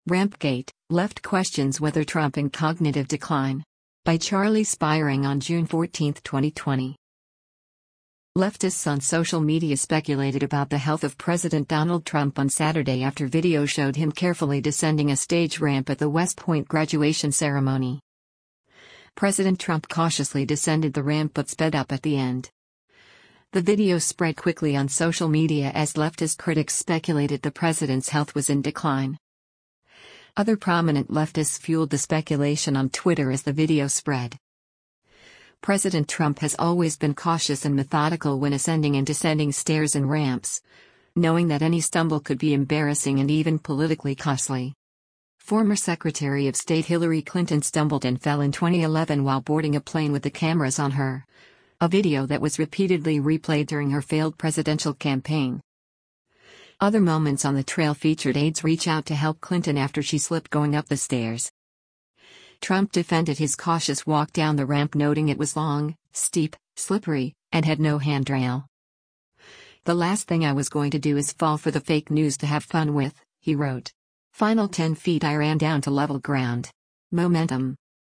Rampgate, left questions whether Trump in cognitive decline. By Charlie Spiring on June 14, 2020. Leftists on social media speculated about the health of President Donald Trump on Saturday after video showed him carefully descending a stage ramp at the West Point graduation ceremony. President Trump cautiously descended the ramp but sped up at the end. The video spread quickly on social media as leftist critics speculated the president's health was in decline. Other prominent leftists fueled the speculation on Twitter as the video spread. President Trump has always been cautious and methodical when ascending and descending stairs and ramps, knowing that any stumble could be embarrassing and even politically costly. Former Secretary of State Hillary Clinton stumbled and fell in 2011 while boarding a plane with the cameras on her, a video that was repeatedly replayed during her failed presidential campaign. Other moments on the trail featured aides reach out to help Clinton after she slipped going up the stairs. Trump defended his cautious walk down the ramp, noting it was long, steep, slippery, and had no handrail. "The last thing I was going to do is fall for the fake news to have fun with," he wrote. "Final 10 feet I ran down to level ground. Momentum."